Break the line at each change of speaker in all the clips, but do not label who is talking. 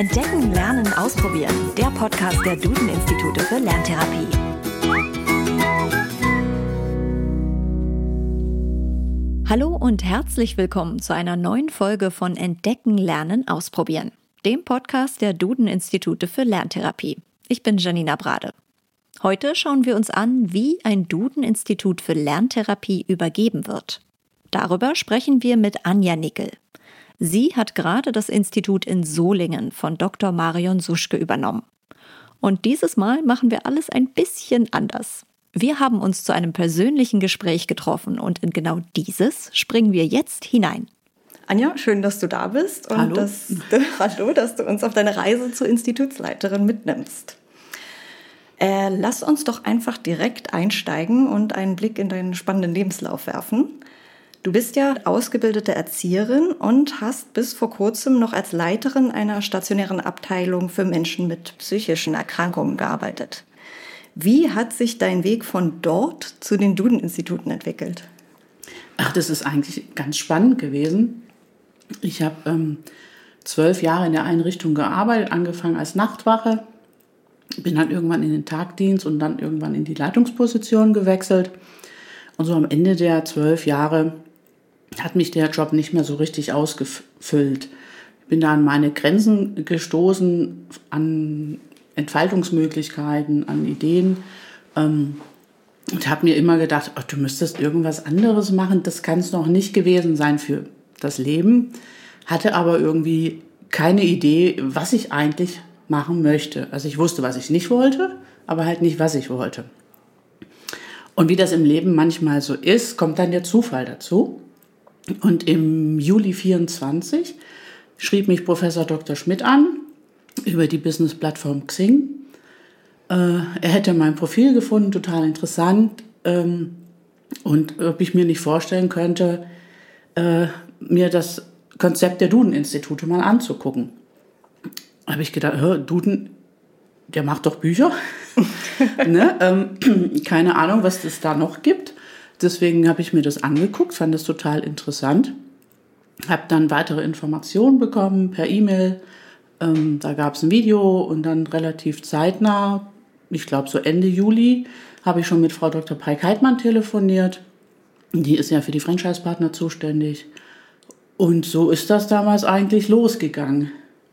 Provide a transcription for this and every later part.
Entdecken, Lernen, Ausprobieren. Der Podcast der Duden-Institute für Lerntherapie. Hallo und herzlich willkommen zu einer neuen Folge von Entdecken, Lernen, Ausprobieren. Dem Podcast der Duden-Institute für Lerntherapie. Ich bin Janina Brade. Heute schauen wir uns an, wie ein Duden-Institut für Lerntherapie übergeben wird. Darüber sprechen wir mit Anja Nickel. Sie hat gerade das Institut in Solingen von Dr. Marion Suschke übernommen. Und dieses Mal machen wir alles ein bisschen anders. Wir haben uns zu einem persönlichen Gespräch getroffen und in genau dieses springen wir jetzt hinein.
Anja, schön, dass du da bist und
Hallo.
dass du uns auf deine Reise zur Institutsleiterin mitnimmst. Lass uns doch einfach direkt einsteigen und einen Blick in deinen spannenden Lebenslauf werfen. Du bist ja ausgebildete Erzieherin und hast bis vor kurzem noch als Leiterin einer stationären Abteilung für Menschen mit psychischen Erkrankungen gearbeitet. Wie hat sich dein Weg von dort zu den Duden-Instituten entwickelt?
Ach, das ist eigentlich ganz spannend gewesen. Ich habe 12 Jahre in der Einrichtung gearbeitet, angefangen als Nachtwache, bin dann irgendwann in den Tagdienst und dann irgendwann in die Leitungsposition gewechselt. Und so am Ende der 12 Jahre hat mich der Job nicht mehr so richtig ausgefüllt. Ich bin da an meine Grenzen gestoßen, an Entfaltungsmöglichkeiten, an Ideen und habe mir immer gedacht, du müsstest irgendwas anderes machen. Das kann es noch nicht gewesen sein für das Leben. Hatte aber irgendwie keine Idee, was ich eigentlich machen möchte. Also ich wusste, was ich nicht wollte, aber halt nicht, was ich wollte. Und wie das im Leben manchmal so ist, kommt dann der Zufall dazu. Und im Juli 24 schrieb mich Professor Dr. Schmidt an über die Business-Plattform Xing. Er hätte mein Profil gefunden, total interessant. Und ob ich mir nicht vorstellen könnte, mir das Konzept der Duden-Institute mal anzugucken. Da habe ich gedacht, Duden, der macht doch Bücher. Ne? Keine Ahnung, was es da noch gibt. Deswegen habe ich mir das angeguckt, fand das total interessant. Habe dann weitere Informationen bekommen per E-Mail. Da gab es ein Video und dann relativ zeitnah, ich glaube so Ende Juli, habe ich schon mit Frau Dr. Peik-Heitmann telefoniert. Die ist ja für die Franchise-Partner zuständig. Und so ist das damals eigentlich losgegangen.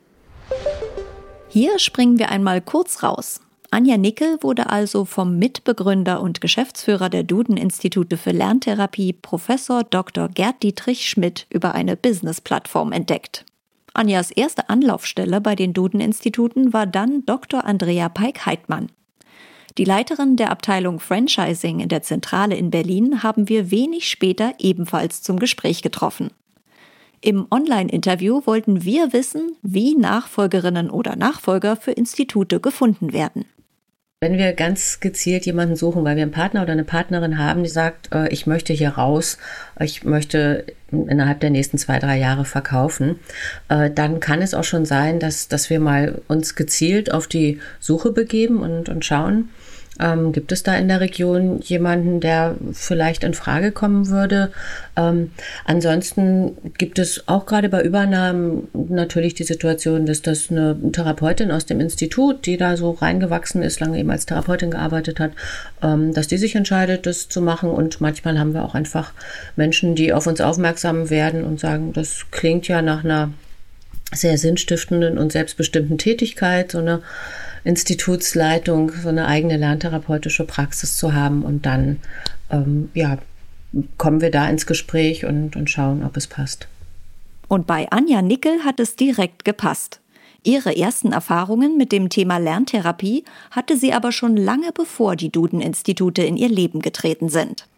Hier springen wir einmal kurz raus. Anja Nickel wurde also vom Mitbegründer und Geschäftsführer der Duden-Institute für Lerntherapie, Professor Dr. Gerd Dietrich Schmidt, über eine Business-Plattform entdeckt. Anjas erste Anlaufstelle bei den Duden-Instituten war dann Dr. Andrea Peik-Heitmann. Die Leiterin der Abteilung Franchising in der Zentrale in Berlin haben wir wenig später ebenfalls zum Gespräch getroffen. Im Online-Interview wollten wir wissen, wie Nachfolgerinnen oder Nachfolger für Institute gefunden werden.
Wenn wir ganz gezielt jemanden suchen, weil wir einen Partner oder eine Partnerin haben, die sagt, ich möchte hier raus, ich möchte innerhalb der nächsten 2-3 Jahre verkaufen, dann kann es auch schon sein, dass wir mal uns gezielt auf die Suche begeben und schauen, gibt es da in der Region jemanden, der vielleicht in Frage kommen würde? Ansonsten gibt es auch gerade bei Übernahmen natürlich die Situation, dass das eine Therapeutin aus dem Institut, die da so reingewachsen ist, lange eben als Therapeutin gearbeitet hat, dass die sich entscheidet, das zu machen. Und manchmal haben wir auch einfach Menschen, die auf uns aufmerksam werden und sagen, das klingt ja nach einer sehr sinnstiftenden und selbstbestimmten Tätigkeit, so eine Institutsleitung, so eine eigene lerntherapeutische Praxis zu haben. Und dann kommen wir da ins Gespräch und schauen, ob es passt.
Und bei Anja Nickel hat es direkt gepasst. Ihre ersten Erfahrungen mit dem Thema Lerntherapie hatte sie aber schon lange bevor die Duden-Institute in ihr Leben getreten sind.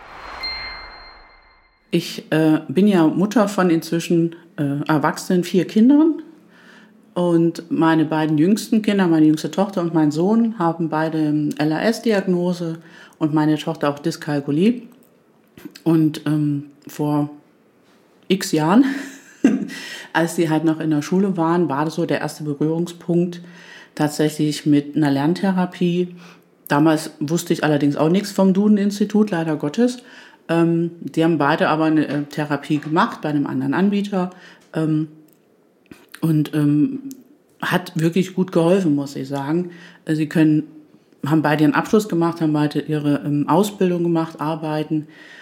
Ich bin ja Mutter von inzwischen erwachsenen 4 Kindern. Und meine beiden jüngsten Kinder, meine jüngste Tochter und mein Sohn, haben beide LAS-Diagnose und meine Tochter auch Dyskalkulie. Und vor x Jahren, als sie halt noch in der Schule waren, war das so der erste Berührungspunkt tatsächlich mit einer Lerntherapie. Damals wusste ich allerdings auch nichts vom Duden-Institut, leider Gottes. Die haben beide aber eine Therapie gemacht bei einem anderen Anbieter. Und hat wirklich gut geholfen, muss ich sagen. Sie haben beide ihren Abschluss gemacht, haben beide ihre Ausbildung gemacht, arbeiten.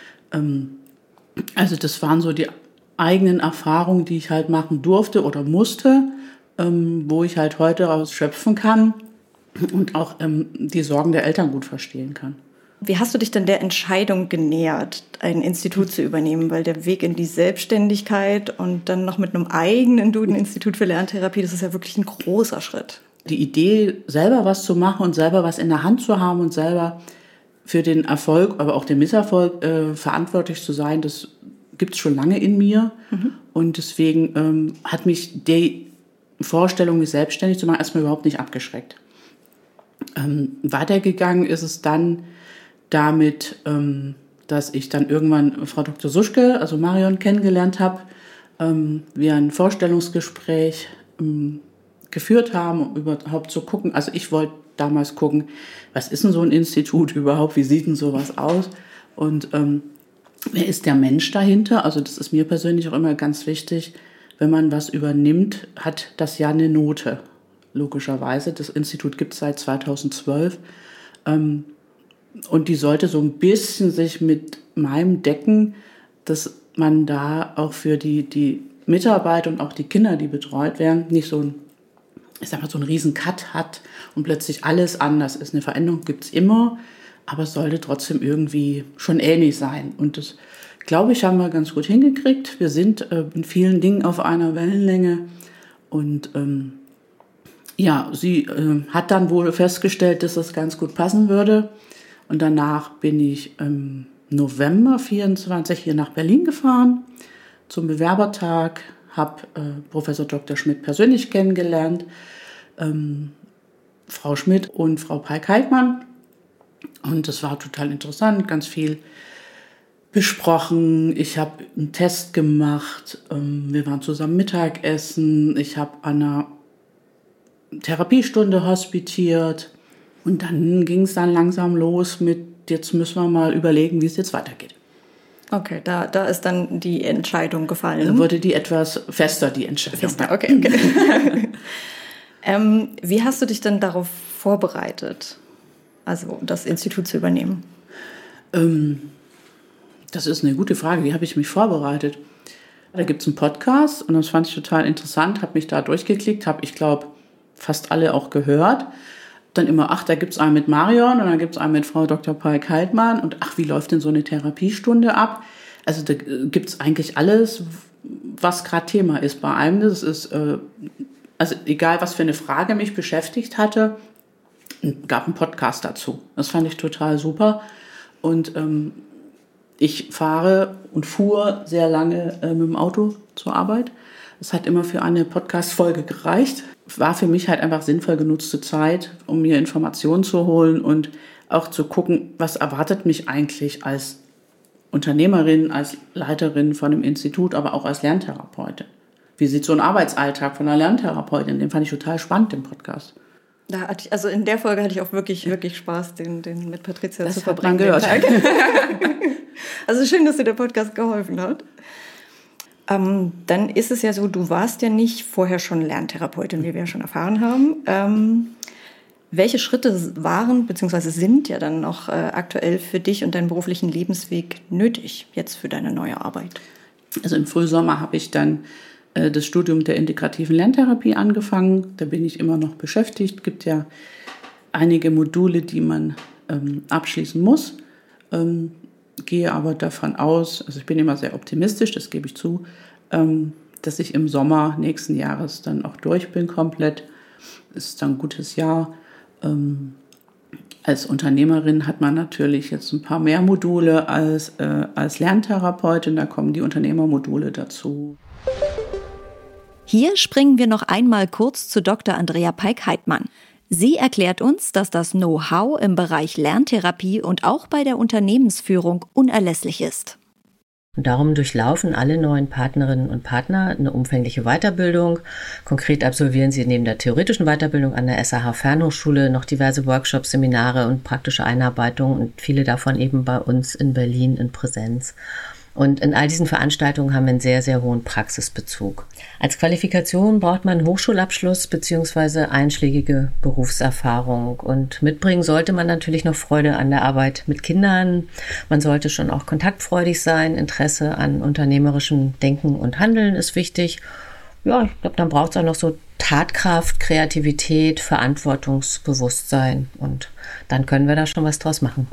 Also das waren so die eigenen Erfahrungen, die ich halt machen durfte oder musste, wo ich halt heute daraus schöpfen kann und auch die Sorgen der Eltern gut verstehen kann.
Wie hast du dich denn der Entscheidung genähert, ein Institut zu übernehmen? Weil der Weg in die Selbstständigkeit und dann noch mit einem eigenen Duden-Institut für Lerntherapie, das ist ja wirklich ein großer Schritt.
Die Idee, selber was zu machen und selber was in der Hand zu haben und selber für den Erfolg, aber auch den Misserfolg verantwortlich zu sein, das gibt es schon lange in mir. Und deswegen hat mich die Vorstellung, mich selbstständig zu machen, erstmal überhaupt nicht abgeschreckt. Weitergegangen ist es dann damit, dass ich dann irgendwann Frau Dr. Suschke, also Marion, kennengelernt habe, wir ein Vorstellungsgespräch geführt haben, um überhaupt zu gucken. Also ich wollte damals gucken, was ist denn so ein Institut überhaupt, wie sieht denn sowas aus und wer ist der Mensch dahinter? Also das ist mir persönlich auch immer ganz wichtig, wenn man was übernimmt, hat das ja eine Note, logischerweise. Das Institut gibt es seit 2012 und die sollte so ein bisschen sich mit meinem decken, dass man da auch für die Mitarbeiter und auch die Kinder, die betreut werden, nicht so einen riesen Cut hat und plötzlich alles anders ist. Eine Veränderung gibt es immer, aber es sollte trotzdem irgendwie schon ähnlich sein. Und das, glaube ich, haben wir ganz gut hingekriegt. Wir sind in vielen Dingen auf einer Wellenlänge. Und sie hat dann wohl festgestellt, dass das ganz gut passen würde. Und danach bin ich im November 24 hier nach Berlin gefahren zum Bewerbertag, habe Professor Dr. Schmidt persönlich kennengelernt, Frau Schmidt und Frau Peik-Heitmann. Und das war total interessant, ganz viel besprochen. Ich habe einen Test gemacht, wir waren zusammen Mittagessen, ich habe an einer Therapiestunde hospitiert und dann ging es dann langsam los mit, jetzt müssen wir mal überlegen, wie es jetzt weitergeht.
Okay, da ist dann die Entscheidung gefallen.
Dann wurde die etwas fester, die Entscheidung.
Fester, okay. Wie hast du dich dann darauf vorbereitet, also das Institut zu übernehmen?
Das ist eine gute Frage. Wie habe ich mich vorbereitet? Da gibt es einen Podcast und das fand ich total interessant, habe mich da durchgeklickt, habe, ich glaube, fast alle auch gehört. Dann immer, da gibt es einen mit Marion und dann gibt es einen mit Frau Dr. Peik-Heitmann und wie läuft denn so eine Therapiestunde ab? Also da gibt es eigentlich alles, was gerade Thema ist bei einem. Das ist, also egal, was für eine Frage mich beschäftigt hatte, gab einen Podcast dazu. Das fand ich total super. Und ich fahre und fuhr sehr lange mit dem Auto zur Arbeit. Das hat immer für eine Podcast-Folge gereicht. War für mich halt einfach sinnvoll genutzte Zeit, um mir Informationen zu holen und auch zu gucken, was erwartet mich eigentlich als Unternehmerin, als Leiterin von einem Institut, aber auch als Lerntherapeutin. Wie sieht so ein Arbeitsalltag von einer Lerntherapeutin? Den fand ich total spannend, den Podcast.
Also in der Folge hatte ich auch wirklich, wirklich Spaß, den mit Patricia
das
zu verbringen.
Das hat man gehört.
Also schön, dass dir der Podcast geholfen hat. Dann ist es ja so, du warst ja nicht vorher schon Lerntherapeutin, wie wir ja schon erfahren haben. Welche Schritte waren bzw. sind ja dann noch aktuell für dich und deinen beruflichen Lebensweg nötig jetzt für deine neue Arbeit?
Also im Frühsommer habe ich dann das Studium der integrativen Lerntherapie angefangen. Da bin ich immer noch beschäftigt. Es gibt ja einige Module, die man abschließen muss. Gehe aber davon aus, also ich bin immer sehr optimistisch, das gebe ich zu, dass ich im Sommer nächsten Jahres dann auch durch bin komplett. Das ist dann ein gutes Jahr. Als Unternehmerin hat man natürlich jetzt ein paar mehr Module als Lerntherapeutin, da kommen die Unternehmermodule dazu.
Hier springen wir noch einmal kurz zu Dr. Andrea Peik-Heitmann. Sie erklärt uns, dass das Know-how im Bereich Lerntherapie und auch bei der Unternehmensführung unerlässlich ist.
Und darum durchlaufen alle neuen Partnerinnen und Partner eine umfängliche Weiterbildung. Konkret absolvieren sie neben der theoretischen Weiterbildung an der SAH Fernhochschule noch diverse Workshops, Seminare und praktische Einarbeitungen und viele davon eben bei uns in Berlin in Präsenz. Und in all diesen Veranstaltungen haben wir einen sehr, sehr hohen Praxisbezug. Als Qualifikation braucht man einen Hochschulabschluss bzw. einschlägige Berufserfahrung. Und mitbringen sollte man natürlich noch Freude an der Arbeit mit Kindern. Man sollte schon auch kontaktfreudig sein. Interesse an unternehmerischem Denken und Handeln ist wichtig. Ja, ich glaube, dann braucht es auch noch so Tatkraft, Kreativität, Verantwortungsbewusstsein. Und dann können wir da schon was draus machen.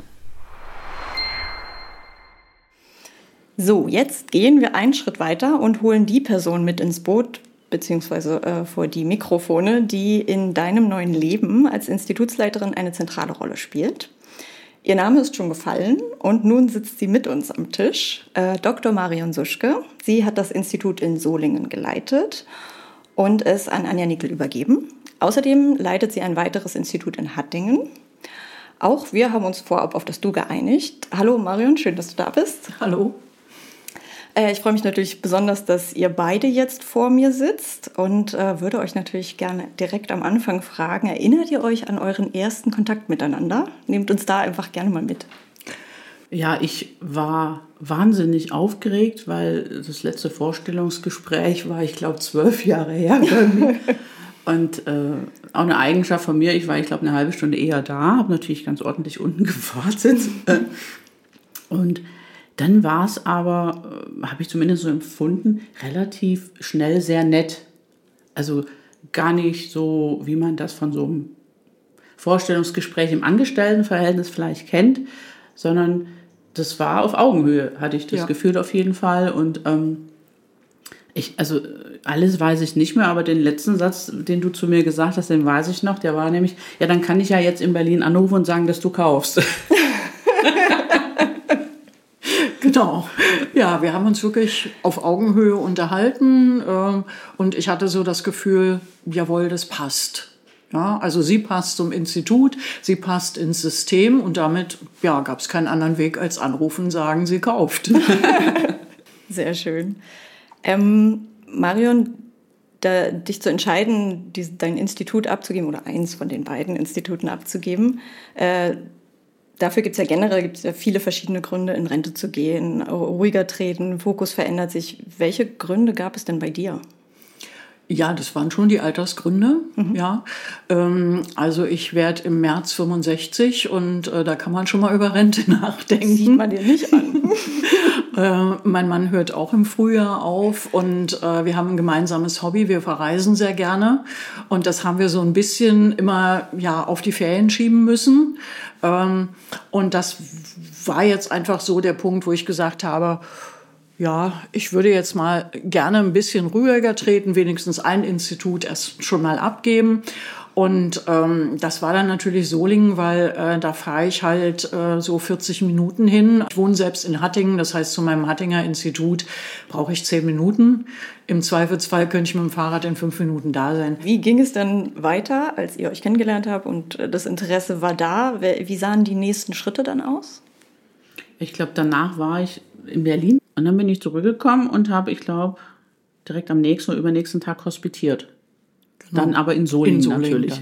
So, jetzt gehen wir einen Schritt weiter und holen die Person mit ins Boot, beziehungsweise vor die Mikrofone, die in deinem neuen Leben als Institutsleiterin eine zentrale Rolle spielt. Ihr Name ist schon gefallen und nun sitzt sie mit uns am Tisch, Dr. Marion Suschke. Sie hat das Institut in Solingen geleitet und es an Anja Nickel übergeben. Außerdem leitet sie ein weiteres Institut in Hattingen. Auch wir haben uns vorab auf das Du geeinigt. Hallo Marion, schön, dass du da bist.
Hallo.
Ich freue mich natürlich besonders, dass ihr beide jetzt vor mir sitzt und würde euch natürlich gerne direkt am Anfang fragen, erinnert ihr euch an euren ersten Kontakt miteinander? Nehmt uns da einfach gerne mal mit.
Ja, ich war wahnsinnig aufgeregt, weil das letzte Vorstellungsgespräch war, ich glaube, 12 Jahre her bei mir. Und auch eine Eigenschaft von mir, ich war, ich glaube, eine halbe Stunde eher da, habe natürlich ganz ordentlich unten gewartet. Und dann war es aber, habe ich zumindest so empfunden, relativ schnell sehr nett. Also gar nicht so, wie man das von so einem Vorstellungsgespräch im Angestelltenverhältnis vielleicht kennt, sondern das war auf Augenhöhe, hatte ich das Gefühl auf jeden Fall. Und also alles weiß ich nicht mehr, aber den letzten Satz, den du zu mir gesagt hast, den weiß ich noch. Der war nämlich, ja, dann kann ich ja jetzt in Berlin anrufen und sagen, dass du kaufst.
Genau. Ja, wir haben uns wirklich auf Augenhöhe unterhalten und ich hatte so das Gefühl, jawohl, das passt. Ja, also sie passt zum Institut, sie passt ins System und damit gab es keinen anderen Weg als anrufen, sagen, sie kauft.
Sehr schön. Marion, dich zu entscheiden, dein Institut abzugeben oder eins von den beiden Instituten abzugeben, dafür gibt es ja viele verschiedene Gründe, in Rente zu gehen, ruhiger treten, Fokus verändert sich. Welche Gründe gab es denn bei dir?
Ja, das waren schon die Altersgründe. Ja, also ich werde im März 65 und da kann man schon mal über Rente nachdenken.
Sieht man dir nicht an.
Mein Mann hört auch im Frühjahr auf und wir haben ein gemeinsames Hobby. Wir verreisen sehr gerne und das haben wir so ein bisschen immer auf die Ferien schieben müssen. Und das war jetzt einfach so der Punkt, wo ich gesagt habe, ja, ich würde jetzt mal gerne ein bisschen ruhiger treten, wenigstens ein Institut erst schon mal abgeben. Und das war dann natürlich Solingen, weil da fahre ich halt so 40 Minuten hin. Ich wohne selbst in Hattingen, das heißt, zu meinem Hattinger Institut brauche ich 10 Minuten. Im Zweifelsfall könnte ich mit dem Fahrrad in 5 Minuten da sein.
Wie ging es dann weiter, als ihr euch kennengelernt habt und das Interesse war da? Wie sahen die nächsten Schritte dann aus?
Ich glaube, danach war ich in Berlin und dann bin ich zurückgekommen und habe, ich glaube, direkt am nächsten oder übernächsten Tag hospitiert. Genau. Dann aber in Solingen natürlich.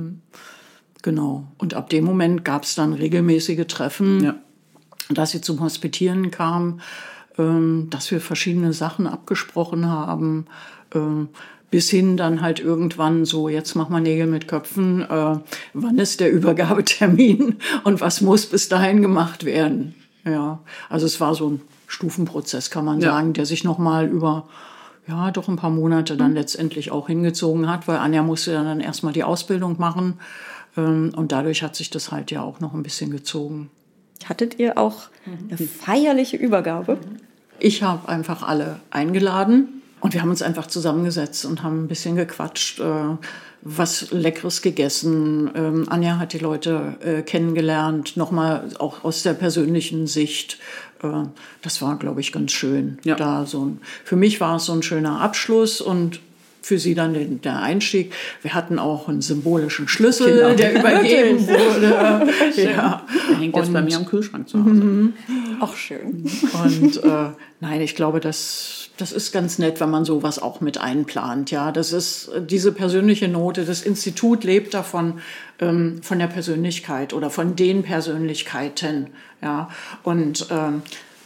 Genau. Und ab dem Moment gab es dann regelmäßige Treffen, dass sie zum Hospitieren kam, dass wir verschiedene Sachen abgesprochen haben, bis hin dann halt irgendwann so, jetzt machen wir Nägel mit Köpfen, wann ist der Übergabetermin und was muss bis dahin gemacht werden. Ja, also es war so ein Stufenprozess, kann man sagen, der sich nochmal über doch ein paar Monate dann letztendlich auch hingezogen hat, weil Anja musste dann erstmal die Ausbildung machen und dadurch hat sich das halt ja auch noch ein bisschen gezogen.
Hattet ihr auch eine feierliche Übergabe?
Ich habe einfach alle eingeladen und wir haben uns einfach zusammengesetzt und haben ein bisschen gequatscht, was Leckeres gegessen. Anja hat die Leute kennengelernt, nochmal auch aus der persönlichen Sicht. Das war, glaube ich, ganz schön. Ja. Für mich war es so ein schöner Abschluss und für sie dann der Einstieg. Wir hatten auch einen symbolischen Schlüssel, der übergeben wurde.
Der hängt jetzt bei mir am Kühlschrank zu Hause.
Auch schön.
Und nein, ich glaube, das ist ganz nett, wenn man sowas auch mit einplant. Ja, das ist diese persönliche Note. Das Institut lebt davon, von der Persönlichkeit oder von den Persönlichkeiten. Ja, und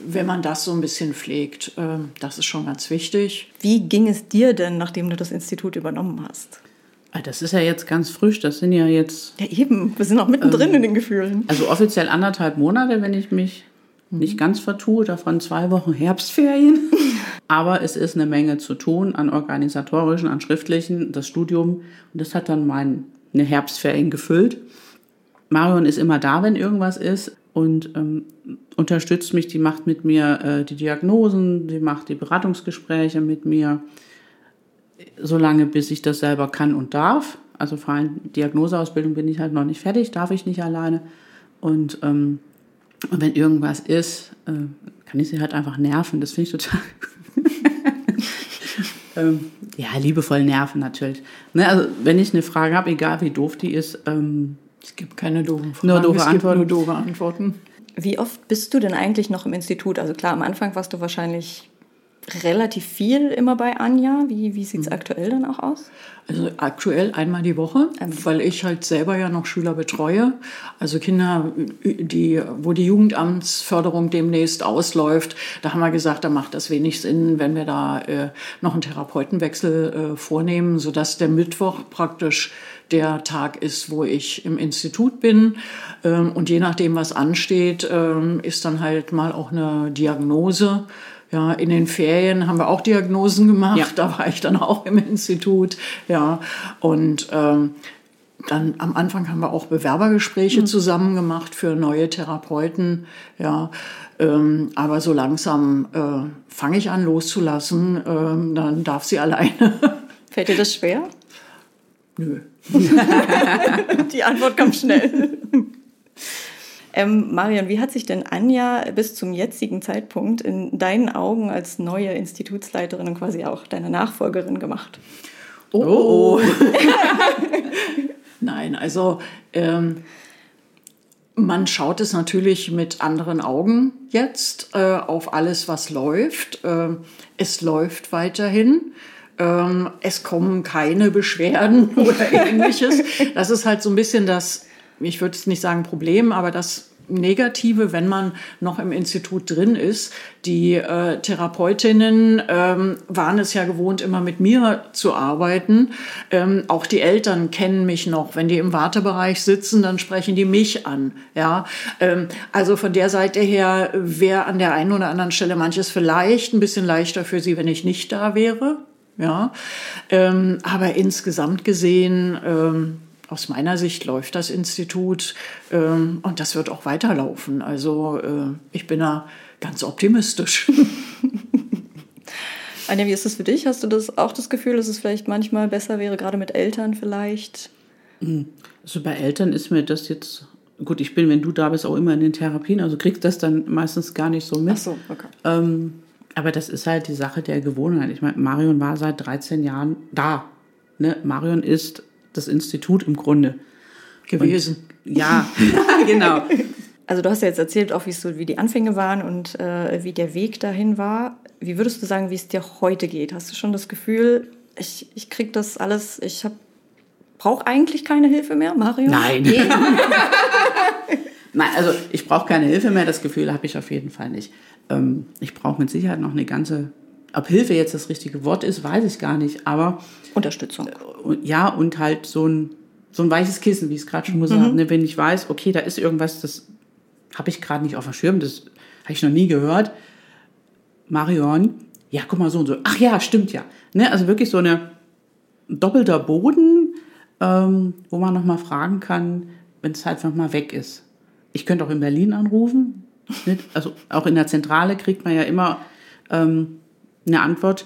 wenn man das so ein bisschen pflegt, das ist schon ganz wichtig.
Wie ging es dir denn, nachdem du das Institut übernommen hast?
Das ist ja jetzt ganz frisch, das sind ja jetzt...
Ja eben, wir sind noch mittendrin in den Gefühlen.
Also offiziell 1,5 Monate, wenn ich mich nicht ganz vertue, davon 2 Wochen Herbstferien. Aber es ist eine Menge zu tun an organisatorischen, an schriftlichen, das Studium. Und das hat dann meine Herbstferien gefüllt. Marion ist immer da, wenn irgendwas ist und unterstützt mich. Die macht mit mir die Diagnosen, die macht die Beratungsgespräche mit mir, solange bis ich das selber kann und darf. Also für eine Diagnoseausbildung bin ich halt noch nicht fertig, darf ich nicht alleine. Und wenn irgendwas ist, kann ich sie halt einfach nerven. Das finde ich total... ja, liebevoll nerven natürlich. Ne, also wenn ich eine Frage habe, egal wie doof die ist...
es gibt keine doofen Fragen,
nur doofe
es
Antworten.
gibt nur doofe Antworten.
Wie oft bist du denn eigentlich noch im Institut? Also klar, am Anfang warst du wahrscheinlich relativ viel immer bei Anja. Wie sieht es aktuell dann auch aus?
Also aktuell einmal die Woche, weil ich halt selber ja noch Schüler betreue. Also Kinder, wo die Jugendamtsförderung demnächst ausläuft, da haben wir gesagt, da macht das wenig Sinn, wenn wir da noch einen Therapeutenwechsel vornehmen, sodass der Mittwoch praktisch der Tag ist, wo ich im Institut bin. Und je nachdem, was ansteht, ist dann halt mal auch eine Diagnose. Ja, in den Ferien haben wir auch Diagnosen gemacht, ja. Da war ich dann auch im Institut, ja, und dann am Anfang haben wir auch Bewerbergespräche zusammen gemacht für neue Therapeuten, ja, aber so langsam fange ich an loszulassen, dann darf sie alleine.
Fällt dir das schwer?
Nö.
Die Antwort kommt schnell. Marion, wie hat sich denn Anja bis zum jetzigen Zeitpunkt in deinen Augen als neue Institutsleiterin und quasi auch deine Nachfolgerin gemacht?
Oh. Nein, also man schaut es natürlich mit anderen Augen jetzt auf alles, was läuft. Es läuft weiterhin. Es kommen keine Beschwerden oder Ähnliches. Das ist halt so ein bisschen das, ich würde es nicht sagen Problem, aber das Negative, wenn man noch im Institut drin ist. Die Therapeutinnen waren es ja gewohnt, immer mit mir zu arbeiten. Auch die Eltern kennen mich noch. Wenn die im Wartebereich sitzen, dann sprechen die mich an. Ja? Also von der Seite her wäre an der einen oder anderen Stelle manches vielleicht ein bisschen leichter für sie, wenn ich nicht da wäre. Ja? Aber insgesamt gesehen... aus meiner Sicht läuft das Institut und das wird auch weiterlaufen. Also ich bin da ganz optimistisch.
Anja, wie ist das für dich? Hast du auch das Gefühl, dass es vielleicht manchmal besser wäre, gerade mit Eltern vielleicht?
Also bei Eltern ist mir das jetzt... Gut, ich bin, wenn du da bist, auch immer in den Therapien, also kriegst das dann meistens gar nicht so mit.
Ach so, okay.
Aber das ist halt die Sache der Gewohnheit. Ich meine, Marion war seit 13 Jahren da. Ne? Marion ist das Institut im Grunde
gewesen.
Und, ja, genau.
Also du hast ja jetzt erzählt, auch wie die Anfänge waren und wie der Weg dahin war. Wie würdest du sagen, wie es dir heute geht? Hast du schon das Gefühl, ich kriege das alles, brauche eigentlich keine Hilfe mehr, Marion?
Nein. Nein, also ich brauche keine Hilfe mehr, das Gefühl habe ich auf jeden Fall nicht. Ich brauche mit Sicherheit noch eine ganze... Ob Hilfe jetzt das richtige Wort ist, weiß ich gar nicht, aber...
Unterstützung.
Ja, und halt so ein weiches Kissen, wie ich es gerade schon gesagt habe. Ne? Wenn ich weiß, okay, da ist irgendwas, das habe ich gerade nicht auf dem Schirm, das habe ich noch nie gehört. Marion, ja, guck mal so und so. Ach ja, stimmt ja. Ne? Also wirklich so ein doppelter Boden, wo man nochmal fragen kann, wenn es halt einfach mal weg ist. Ich könnte auch in Berlin anrufen. Ne? Also auch in der Zentrale kriegt man ja immer... eine Antwort.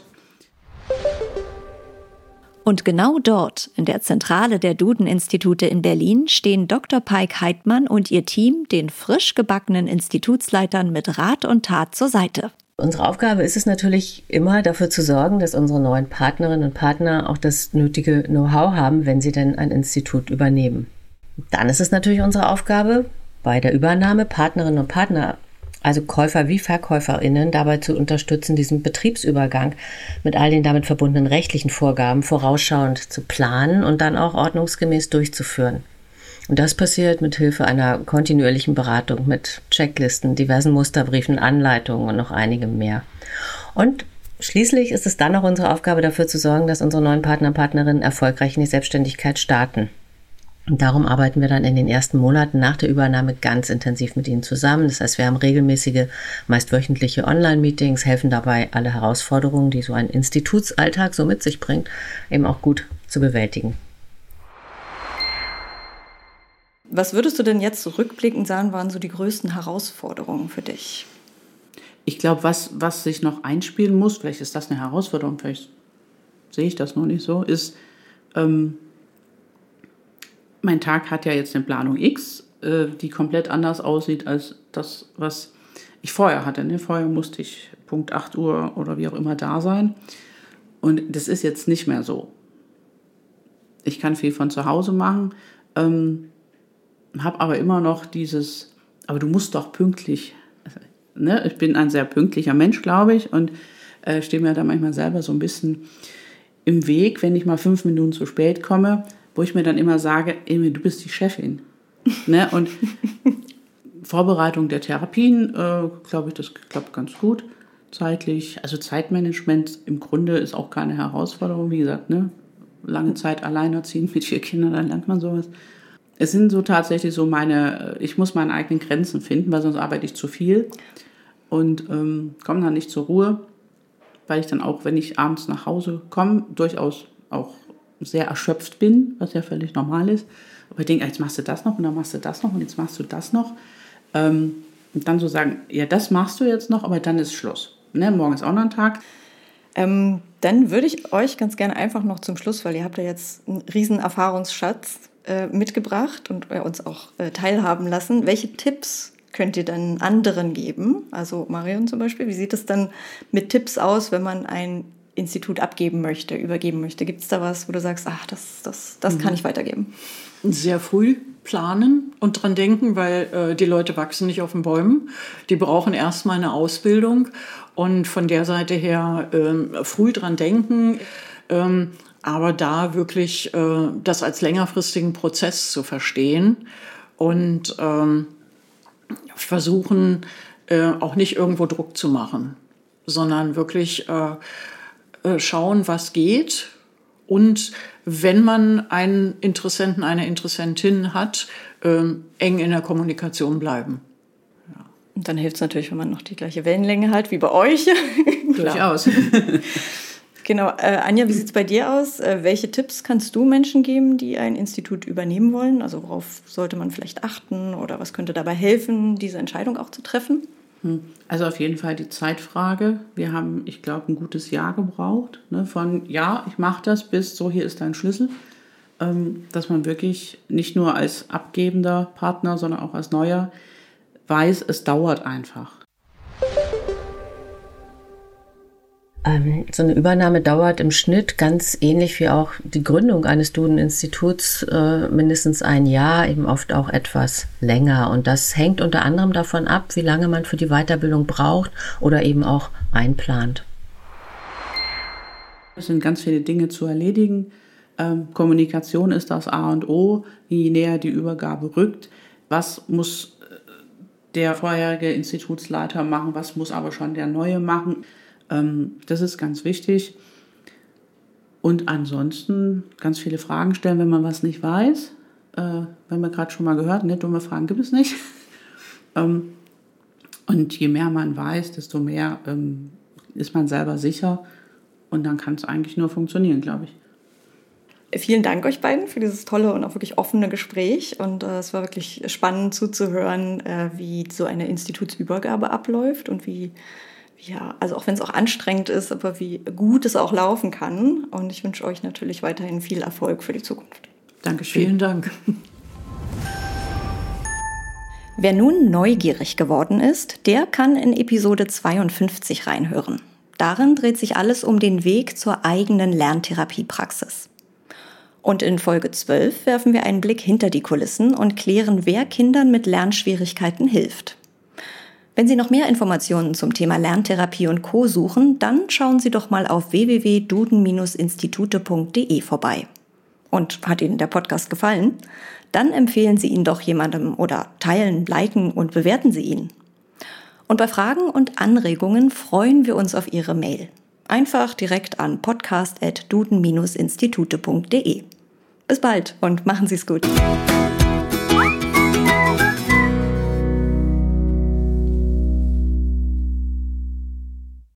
Und genau dort, in der Zentrale der Duden-Institute in Berlin, stehen Dr. Peik Heidmann und ihr Team den frisch gebackenen Institutsleitern mit Rat und Tat zur Seite.
Unsere Aufgabe ist es natürlich immer, dafür zu sorgen, dass unsere neuen Partnerinnen und Partner auch das nötige Know-how haben, wenn sie denn ein Institut übernehmen. Dann ist es natürlich unsere Aufgabe, bei der Übernahme Partnerinnen und Partner, also Käufer wie VerkäuferInnen, dabei zu unterstützen, diesen Betriebsübergang mit all den damit verbundenen rechtlichen Vorgaben vorausschauend zu planen und dann auch ordnungsgemäß durchzuführen. Und das passiert mit Hilfe einer kontinuierlichen Beratung mit Checklisten, diversen Musterbriefen, Anleitungen und noch einigem mehr. Und schließlich ist es dann auch unsere Aufgabe, dafür zu sorgen, dass unsere neuen Partner und Partnerinnen erfolgreich in die Selbstständigkeit starten. Und darum arbeiten wir dann in den ersten Monaten nach der Übernahme ganz intensiv mit ihnen zusammen. Das heißt, wir haben regelmäßige, meist wöchentliche Online-Meetings, helfen dabei, alle Herausforderungen, die so ein Institutsalltag so mit sich bringt, eben auch gut zu bewältigen.
Was würdest du denn jetzt zurückblickend sagen, waren so die größten Herausforderungen für dich?
Ich glaube, was sich noch einspielen muss, vielleicht ist das eine Herausforderung, vielleicht sehe ich das noch nicht so, ist, mein Tag hat ja jetzt eine Planung X, die komplett anders aussieht als das, was ich vorher hatte. Ne? Vorher musste ich Punkt 8 Uhr oder wie auch immer da sein. Und das ist jetzt nicht mehr so. Ich kann viel von zu Hause machen, habe aber immer noch dieses, aber du musst doch pünktlich. Ne? Ich bin ein sehr pünktlicher Mensch, glaube ich, und stehe mir da manchmal selber so ein bisschen im Weg, wenn ich mal 5 Minuten zu spät komme, wo ich mir dann immer sage, Emil, du bist die Chefin. Ne? Und Vorbereitung der Therapien, glaube ich, das klappt ganz gut zeitlich. Also Zeitmanagement im Grunde ist auch keine Herausforderung. Wie gesagt, ne? Lange Zeit alleinerziehend mit 4 Kindern, dann lernt man sowas. Es sind so tatsächlich so ich muss meine eigenen Grenzen finden, weil sonst arbeite ich zu viel und komme dann nicht zur Ruhe, weil ich dann auch, wenn ich abends nach Hause komme, durchaus auch sehr erschöpft bin, was ja völlig normal ist. Aber ich denke, jetzt machst du das noch und dann machst du das noch und jetzt machst du das noch. Und dann so sagen, ja, das machst du jetzt noch, aber dann ist Schluss. Ne? Morgen ist auch noch ein Tag.
Dann würde ich euch ganz gerne einfach noch zum Schluss, weil ihr habt ja jetzt einen riesen Erfahrungsschatz mitgebracht und uns auch teilhaben lassen. Welche Tipps könnt ihr dann anderen geben? Also Marion zum Beispiel, wie sieht es dann mit Tipps aus, wenn man ein Institut übergeben möchte? Gibt es da was, wo du sagst, das kann ich weitergeben?
Sehr früh planen und dran denken, weil die Leute wachsen nicht auf den Bäumen. Die brauchen erstmal eine Ausbildung und von der Seite her früh dran denken, aber da wirklich das als längerfristigen Prozess zu verstehen und versuchen auch nicht irgendwo Druck zu machen, sondern wirklich schauen, was geht. Und wenn man einen Interessenten, eine Interessentin hat, eng in der Kommunikation bleiben.
Ja. Und dann hilft es natürlich, wenn man noch die gleiche Wellenlänge hat wie bei euch.
Durchaus.
Genau. Anja, wie sieht es bei dir aus? Welche Tipps kannst du Menschen geben, die ein Institut übernehmen wollen? Also worauf sollte man vielleicht achten oder was könnte dabei helfen, diese Entscheidung auch zu treffen?
Also auf jeden Fall die Zeitfrage. Wir haben, ich glaube, ein gutes Jahr gebraucht. Ne? Von ja, ich mache das bis so, hier ist dein Schlüssel. Dass man wirklich nicht nur als abgebender Partner, sondern auch als neuer weiß, es dauert einfach.
So eine Übernahme dauert im Schnitt ganz ähnlich wie auch die Gründung eines Duden-Instituts mindestens ein Jahr, eben oft auch etwas länger. Und das hängt unter anderem davon ab, wie lange man für die Weiterbildung braucht oder eben auch einplant.
Es sind ganz viele Dinge zu erledigen. Kommunikation ist das A und O, je näher die Übergabe rückt. Was muss der vorherige Institutsleiter machen, was muss aber schon der Neue machen? Das ist ganz wichtig. Und ansonsten ganz viele Fragen stellen, wenn man was nicht weiß. Wenn wir gerade schon mal gehört, ne, dumme Fragen gibt es nicht. Und je mehr man weiß, desto mehr ist man selber sicher. Und dann kann es eigentlich nur funktionieren, glaube ich.
Vielen Dank euch beiden für dieses tolle und auch wirklich offene Gespräch. Und es war wirklich spannend zuzuhören, wie so eine Institutsübergabe abläuft und wie, ja, also auch wenn es auch anstrengend ist, aber wie gut es auch laufen kann. Und ich wünsche euch natürlich weiterhin viel Erfolg für die Zukunft.
Dankeschön.
Vielen Dank.
Wer nun neugierig geworden ist, der kann in Episode 52 reinhören. Darin dreht sich alles um den Weg zur eigenen Lerntherapiepraxis. Und in Folge 12 werfen wir einen Blick hinter die Kulissen und klären, wer Kindern mit Lernschwierigkeiten hilft. Wenn Sie noch mehr Informationen zum Thema Lerntherapie und Co. suchen, dann schauen Sie doch mal auf www.duden-institute.de vorbei.
und hat Ihnen der Podcast gefallen, dann empfehlen Sie ihn doch jemandem oder teilen, liken und bewerten Sie ihn. Und bei Fragen und Anregungen freuen wir uns auf Ihre Mail. Einfach direkt an podcast@duden-institute.de. Bis bald und machen Sie es gut.